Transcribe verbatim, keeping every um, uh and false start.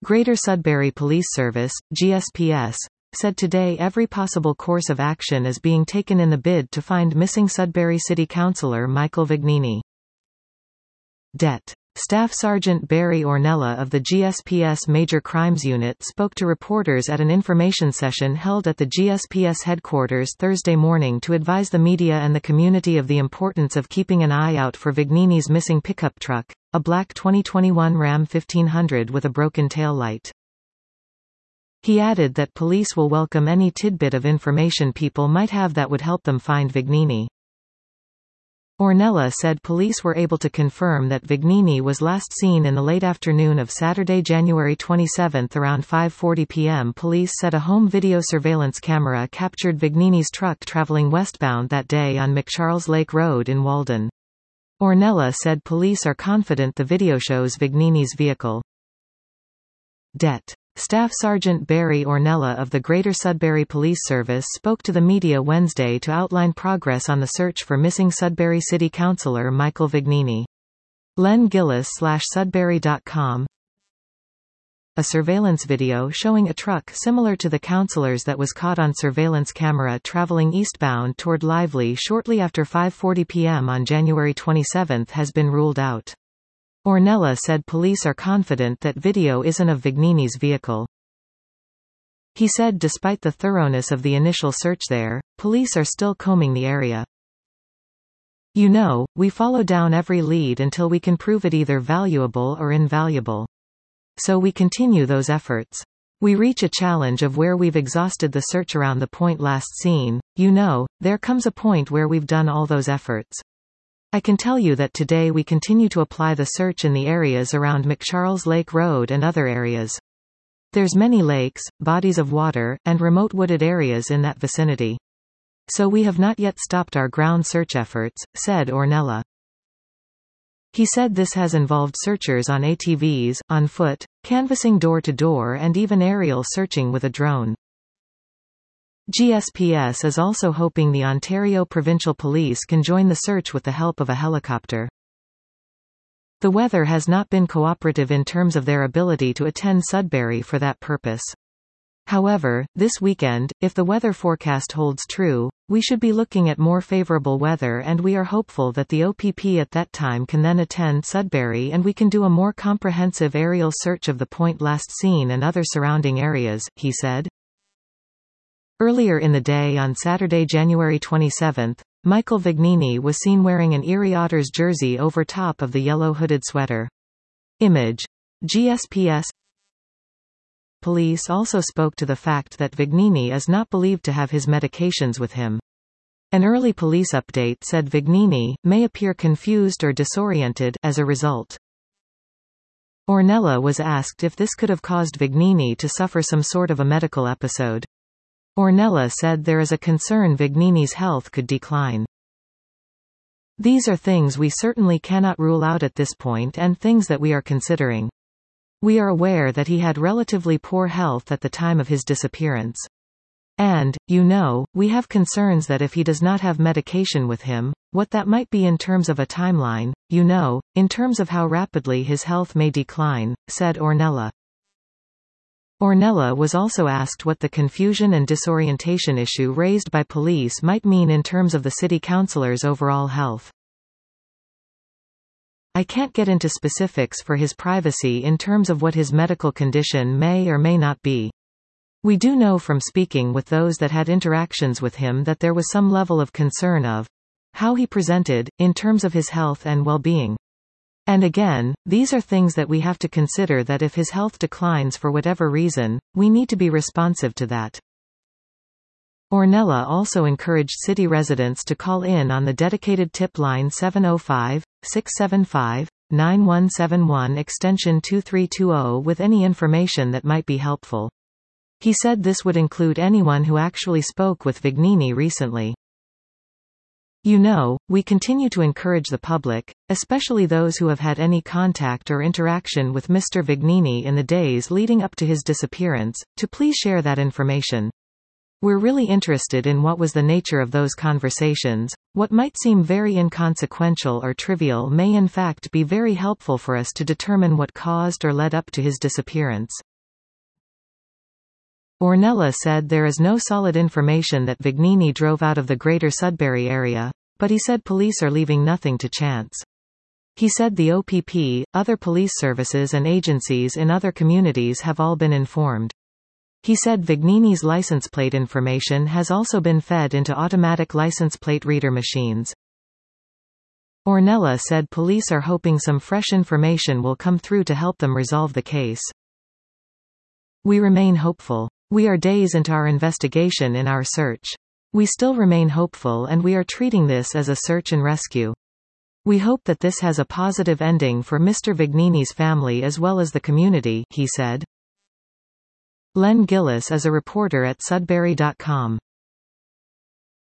Greater Sudbury Police Service, G S P S, said today every possible course of action is being taken in the bid to find missing Sudbury City Councillor Michael Vignini. Det. Staff Sergeant Barry Ornella of the G S P S Major Crimes Unit spoke to reporters at an information session held at the G S P S headquarters Thursday morning to advise the media and the community of the importance of keeping an eye out for Vignini's missing pickup truck, a black twenty twenty-one Ram fifteen hundred with a broken tail light. He added that police will welcome any tidbit of information people might have that would help them find Vignini. Ornella said police were able to confirm that Vignini was last seen in the late afternoon of Saturday, January twenty-seventh around five forty p m Police said a home video surveillance camera captured Vignini's truck traveling westbound that day on McCharles Lake Road in Walden. Ornella said police are confident the video shows Vignini's vehicle. Det. Staff Sergeant Barry Ornella of the Greater Sudbury Police Service spoke to the media Wednesday to outline progress on the search for missing Sudbury City Councillor Michael Vignini. Len Gillis slash Sudbury dot com. A surveillance video showing a truck similar to the councillor's that was caught on surveillance camera traveling eastbound toward Lively shortly after five forty p m on January twenty-seventh has been ruled out. Ornella said police are confident that video isn't of Vignini's vehicle. He said despite the thoroughness of the initial search there, police are still combing the area. You know, we follow down every lead until we can prove it either valuable or invaluable. So we continue those efforts. We reach a challenge of where we've exhausted the search around the point last seen, you know, there comes a point where we've done all those efforts. I can tell you that today we continue to apply the search in the areas around McCharles Lake Road and other areas. There's many lakes, bodies of water, and remote wooded areas in that vicinity. So we have not yet stopped our ground search efforts, said Ornella. He said this has involved searchers on A T Vs, on foot, canvassing door to door and even aerial searching with a drone. G S P S is also hoping the Ontario Provincial Police can join the search with the help of a helicopter. The weather has not been cooperative in terms of their ability to attend Sudbury for that purpose. However, this weekend, if the weather forecast holds true, we should be looking at more favourable weather and we are hopeful that the O P P at that time can then attend Sudbury and we can do a more comprehensive aerial search of the point last seen and other surrounding areas, he said. Earlier in the day on Saturday, January twenty-seventh, Michael Vignini was seen wearing an Erie Otters jersey over top of the yellow hooded sweater. Image. G S P S. Police also spoke to the fact that Vignini is not believed to have his medications with him. An early police update said Vignini may appear confused or disoriented as a result. Ornella was asked if this could have caused Vignini to suffer some sort of a medical episode. Ornella said there is a concern Vignini's health could decline. These are things we certainly cannot rule out at this point and things that we are considering. We are aware that he had relatively poor health at the time of his disappearance. And, you know, we have concerns that if he does not have medication with him, what that might be in terms of a timeline, you know, in terms of how rapidly his health may decline, said Ornella. Ornella was also asked what the confusion and disorientation issue raised by police might mean in terms of the city councillor's overall health. I can't get into specifics for his privacy in terms of what his medical condition may or may not be. We do know from speaking with those that had interactions with him that there was some level of concern of how he presented, in terms of his health and well-being. And again, these are things that we have to consider, that if his health declines for whatever reason, we need to be responsive to that. Ornella also encouraged city residents to call in on the dedicated tip line seven oh five, six seven five, nine one seven one extension two three two zero with any information that might be helpful. He said this would include anyone who actually spoke with Vignini recently. You know, we continue to encourage the public, especially those who have had any contact or interaction with Mister Vignini in the days leading up to his disappearance, to please share that information. We're really interested in what was the nature of those conversations. What might seem very inconsequential or trivial may in fact be very helpful for us to determine what caused or led up to his disappearance. Ornella said there is no solid information that Vignini drove out of the Greater Sudbury area, but he said police are leaving nothing to chance. He said the O P P, other police services and agencies in other communities have all been informed. He said Vignini's license plate information has also been fed into automatic license plate reader machines. Ornella said police are hoping some fresh information will come through to help them resolve the case. We remain hopeful. We are days into our investigation in our search. We still remain hopeful and we are treating this as a search and rescue. We hope that this has a positive ending for Mister Vignini's family as well as the community, he said. Len Gillis is a reporter at Sudbury dot com.